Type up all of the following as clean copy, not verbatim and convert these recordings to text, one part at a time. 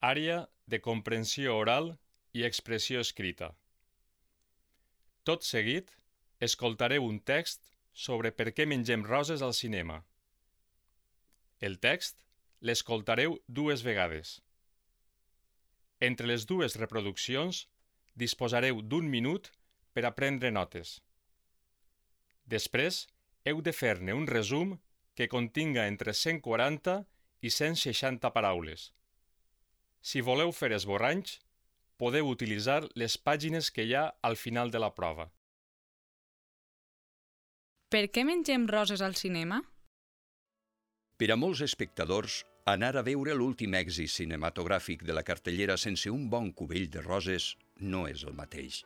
Àrea de comprensió oral i expressió escrita. Tot seguit, escoltareu un text sobre per què mengem roses al cinema. El text l'escoltareu 2 vegades. Entre les 2 reproduccions disposareu d'1 minut per a prendre notes. Després, heu de fer-ne un resum que continga entre 140 i 160 paraules. Si voleu fer esborranys, podeu utilitzar les pàgines que hi ha al final de la prova. Per què mengem roses al cinema? Per a molts espectadors, anar a veure l'últim èxit cinematogràfic de la cartellera sense un bon cubell de roses no és el mateix.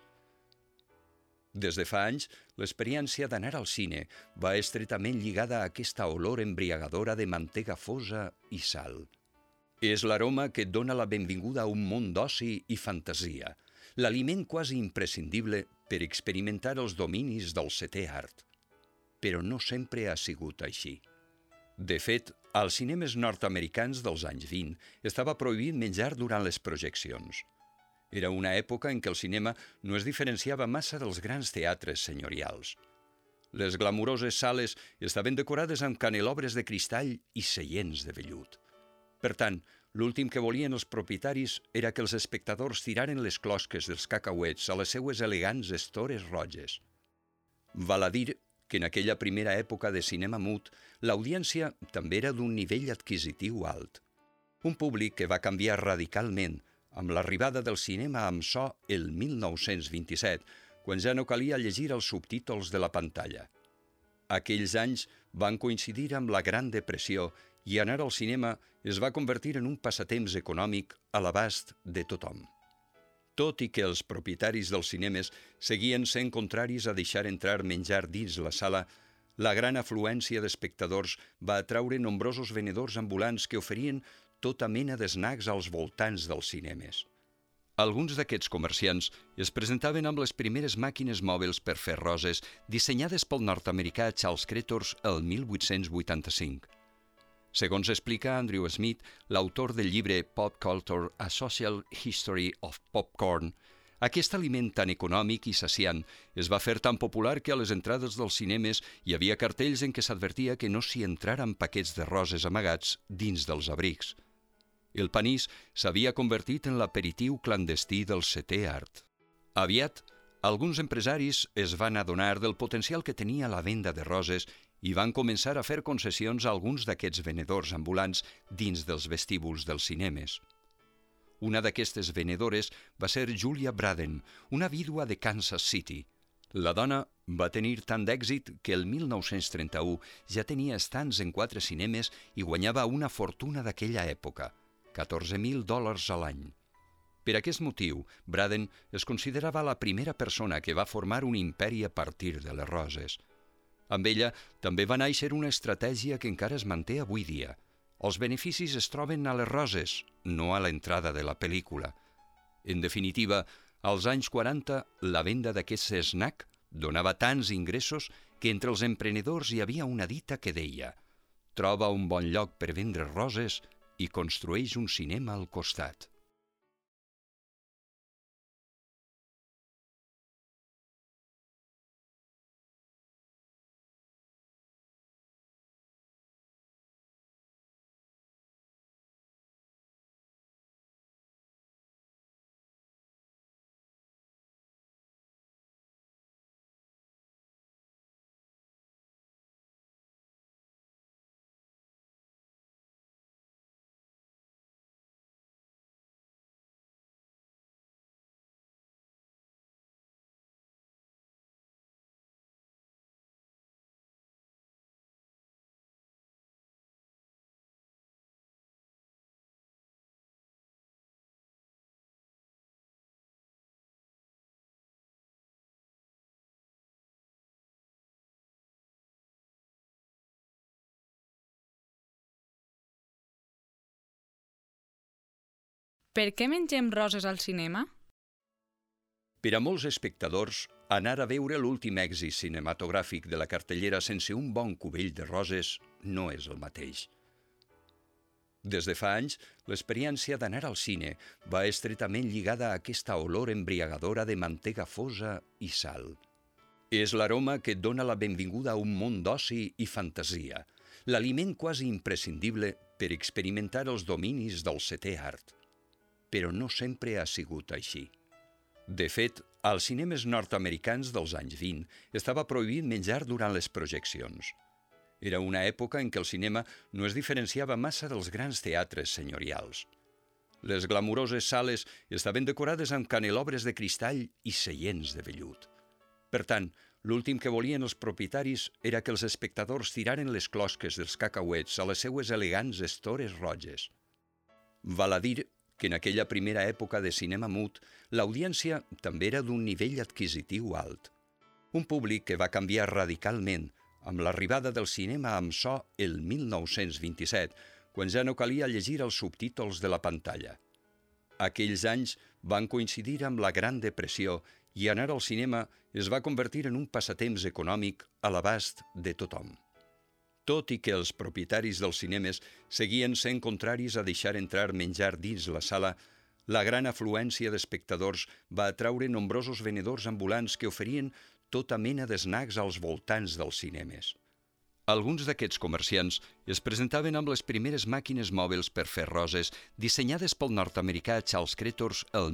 Des de fa anys, l'experiència d'anar al cine va estretament lligada a aquesta olor embriagadora de mantega fosa i sal. És l'aroma que et dona la benvinguda a un món d'oci i fantasia, l'aliment quasi imprescindible per experimentar els dominis del setè art. Però no sempre ha sigut així. De fet, als cinemes nord-americans dels anys 20 estava prohibit menjar durant les projeccions. Era una època en què el cinema no es diferenciava massa dels grans teatres senyorials. Les glamuroses sales estaven decorades amb canelobres de cristall i seients de vellut. Per tant, l'últim que volien els propietaris era que els espectadors tiraren les closques dels cacauets a les seues elegants estores roges. Val a dir que en aquella primera època de cinema mut, l'audiència també era d'un nivell adquisitiu alt. Un públic que va canviar radicalment amb l'arribada del cinema amb so el 1927, quan ja no calia llegir els subtítols de la pantalla. Aquells anys van coincidir amb la Gran Depressió i anar al cinema es va convertir en un passatemps econòmic a l'abast de tothom. Tot i que els propietaris dels cinemes seguien sent contraris a deixar entrar menjar dins la sala, la gran afluència d'espectadors va atraure nombrosos venedors ambulants que oferien tota mena d'snacks als voltants dels cinemes. Alguns d'aquests comerciants es presentaven amb les primeres màquines mòbils per fer roses dissenyades pel nord-americà Charles Cretors el 1885. Segons explica Andrew Smith, l'autor del llibre Pop Culture: A Social History of Popcorn, aquest aliment tan econòmic i saciant es va fer tan popular que a les entrades dels cinemes hi havia cartells en què s'advertia que no s'hi entraren paquets de roses amagats dins dels abrics. El panís s'havia convertit en l'aperitiu clandestí del setè art. Aviat, alguns empresaris es van adonar del potencial que tenia la venda de roses i van començar a fer concessions a alguns d'aquests venedors ambulants dins dels vestíbuls dels cinemes. Una d'aquestes venedores va ser Julia Braden, una vídua de Kansas City. La dona va tenir tant d'èxit que el 1931 ja tenia estants en 4 cinemes i guanyava una fortuna d'aquella època, $14,000 a l'any. Per aquest motiu, Braden es considerava la primera persona que va formar un imperi a partir de les roses. Amb ella també va néixer una estratègia que encara es manté avui dia. Els beneficis es troben a les roses, no a l'entrada de la pel·lícula. En definitiva, als anys 40, la venda d'aquest snack donava tants ingressos que entre els emprenedors hi havia una dita que deia: «Troba un bon lloc per vendre roses i construeix un cinema al costat». Per què mengem roses al cinema? Per a molts espectadors, anar a veure l'últim èxit cinematogràfic de la cartellera sense un bon cubell de roses no és el mateix. Des de fa anys, l'experiència d'anar al cine va estretament lligada a aquesta olor embriagadora de mantega fosa i sal. És l'aroma que et dona la benvinguda a un món d'oci i fantasia, l'aliment quasi imprescindible per experimentar els dominis del setè art. Però no sempre ha sigut així. De fet, als cinemes nord-americans dels anys 20 estava prohibit menjar durant les projeccions. Era una època en què el cinema no es diferenciava massa dels grans teatres senyorials. Les glamuroses sales estaven decorades amb canelobres de cristall i seients de vellut. Per tant, l'últim que volien els propietaris era que els espectadors tiraren les closques dels cacauets a les seues elegants estores roges. Val a dir que en aquella primera època de cinema mut, l'audiència també era d'un nivell adquisitiu alt. Un públic que va canviar radicalment amb l'arribada del cinema amb so el 1927, quan ja no calia llegir els subtítols de la pantalla. Aquells anys van coincidir amb la Gran Depressió i anar al cinema es va convertir en un passatemps econòmic a l'abast de tothom. Tot i que els propietaris dels cinemes seguien sent contraris a deixar entrar menjar dins la sala, la gran afluència d'espectadors va atraure nombrosos venedors ambulants que oferien tota mena d'snacks als voltants dels cinemes. Alguns d'aquests comerciants es presentaven amb les primeres màquines mòbils per fer roses dissenyades pel nord-americà Charles Cretors el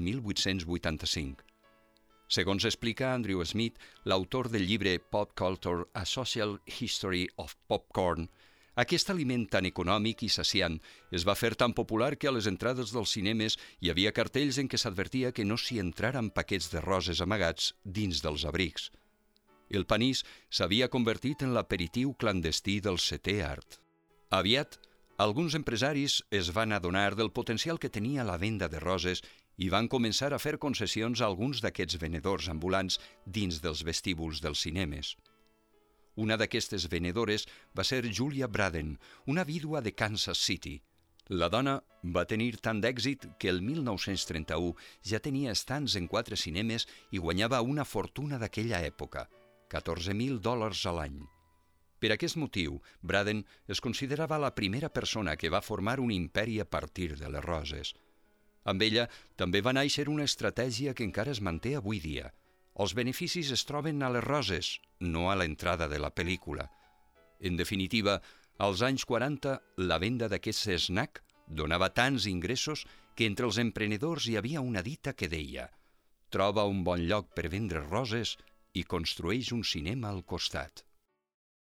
1885. Segons explica Andrew Smith, l'autor del llibre Pop Culture: A Social History of Popcorn, aquest aliment tan econòmic i saciant es va fer tan popular que a les entrades dels cinemes hi havia cartells en què s'advertia que no s'hi entraren paquets de roses amagats dins dels abrics. El panís s'havia convertit en l'aperitiu clandestí del setè art. Aviat, alguns empresaris es van adonar del potencial que tenia la venda de roses i van començar a fer concessions a alguns d'aquests venedors ambulants dins dels vestíbuls dels cinemes. Una d'aquestes venedores va ser Julia Braden, una vídua de Kansas City. La dona va tenir tant d'èxit que el 1931 ja tenia estants en 4 cinemes i guanyava una fortuna d'aquella època, $14,000 a l'any. Per aquest motiu, Braden es considerava la primera persona que va formar un imperi a partir de les roses. Amb ella també va néixer una estratègia que encara es manté avui dia. Els beneficis es troben a les roses, no a l'entrada de la pel·lícula. En definitiva, als anys 40, la venda d'aquest snack donava tants ingressos que entre els emprenedors hi havia una dita que deia: «Troba un bon lloc per vendre roses i construeix un cinema al costat».